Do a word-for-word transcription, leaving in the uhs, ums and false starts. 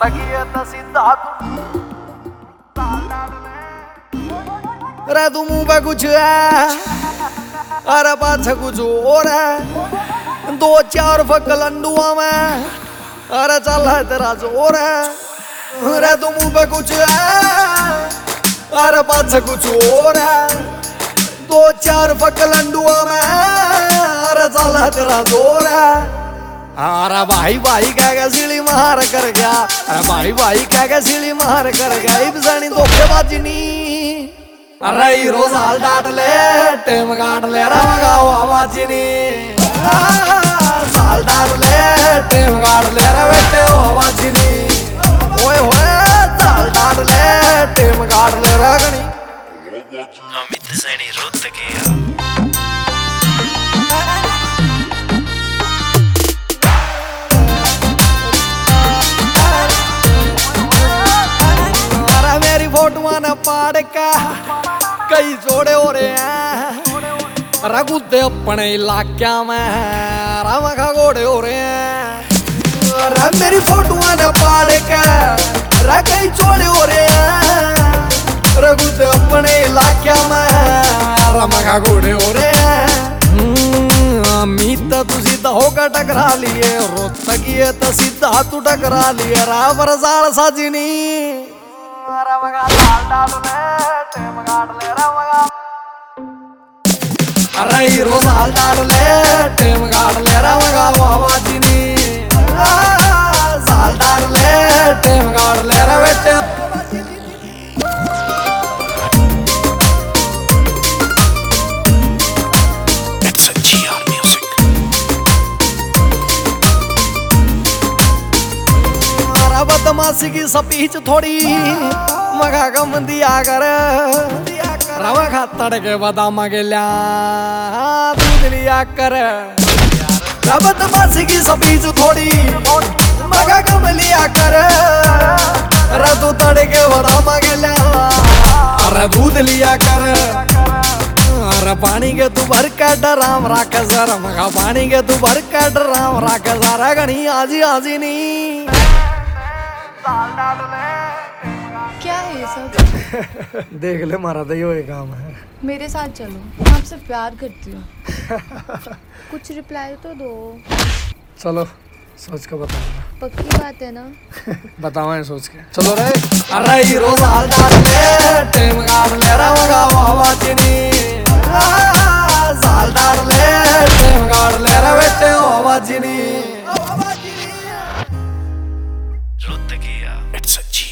रोहतकी तो सीधा रे तू मुंह पे कुछ है अरे पाछे कुछ और है दो चार फक लंडुआ में अरे चल है तेरा जोर है रे तू मुंह पे कुछ है अरे पाछे कुछ और है दो चार फक लंडुआ में अरे चल है तेरा जोर है अरे भाई भाई कह गया सीढ़ी मार कर गया अरे भाई भाई कह गया सीढ़ी मार कर गया इब्जानी धोखेबाजी नी अरे हीरो साल डाट ले टेम काट ले रमगाओ आवाजी नी साल डाट ले टेम काट ले रे बेटे आवाजी नी ओए होए साल डाट ले टेम काट ले रे गणी अमित सैनी रोहतकी फोटुआ ने पाड़ का कई जोड़े हो रहे हैं रघु दे अपने इलाके में राम खा घोड़े हो रहे हैं मेरी फोटुआ ने पाड़ का कई जोड़े हो रहे हैं रघु दे अपने इलाके में राम खा घोड़े हो रहे हैं अमित तू सीधा होकर टकरा लिए रोहतकी है तो सीधा तू टकरा लिए रावर साल साजिनी अरे हीरो साल डाल ले टेम काट ले रमगा आवाजी नी साल डाल ले टेम काट ले रे बेटे बदमाशी की स्पीच थोड़ी मगा कम दिया कर रवा खा तड़के बदाम गेल्या दूध लिया कर बदमाशी की स्पीच थोड़ी मगा कम लिया कर अरे तू तड़के बदाम गेल्या अरे दूध लिया कर अरे पानी के तू भर का डराम राख सर मगा पानी के तू भर का डराम राख सारा गणी आजी आजी नी क्या है ये सब? देख ले मारा तो ये काम है। मेरे साथ चलो, मैं आपसे प्यार करती हूँ। कुछ रिप्लाई तो दो। चलो सोच के बताऊंगा। पक्की बात है ना? बताओ सोच के। चलो रे। अरे हीरो साल डाल ले, टेम काट ले रमगा आवाजी नी। साल डाल ले, टेम काट ले रे बेटे आवाजी नी। रोहतकी, it's a G